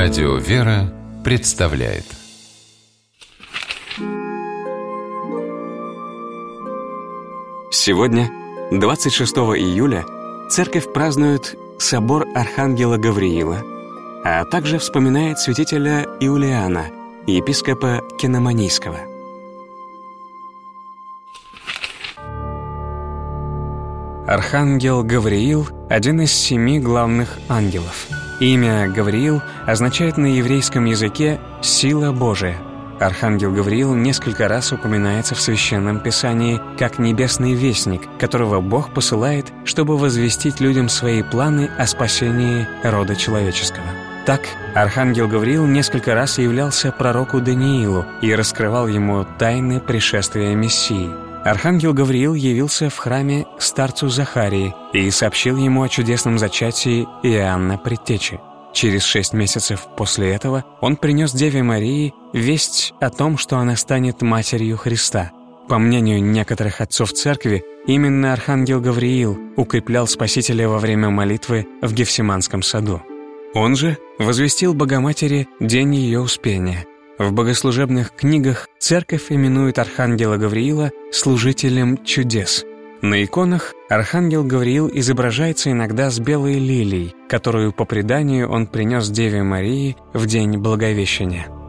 Радио «Вера» представляет. Сегодня, 26 июля, Церковь празднует собор Архангела Гавриила, а также вспоминает святителя Иулиана, епископа Киноманийского. Архангел Гавриил — один из 7 главных ангелов. Имя Гавриил означает на еврейском языке «сила Божия». Архангел Гавриил несколько раз упоминается в Священном Писании как небесный вестник, которого Бог посылает, чтобы возвестить людям свои планы о спасении рода человеческого. Так, Архангел Гавриил несколько раз являлся пророку Даниилу и раскрывал ему тайны пришествия Мессии. Архангел Гавриил явился в храме старцу Захарии и сообщил ему о чудесном зачатии Иоанна Предтечи. Через 6 месяцев после этого он принес Деве Марии весть о том, что она станет матерью Христа. По мнению некоторых отцов церкви, именно Архангел Гавриил укреплял Спасителя во время молитвы в Гефсиманском саду. Он же возвестил Богоматери день ее успения. В богослужебных книгах церковь именует Архангела Гавриила служителем чудес. На иконах Архангел Гавриил изображается иногда с белой лилией, которую по преданию он принес Деве Марии в день Благовещения.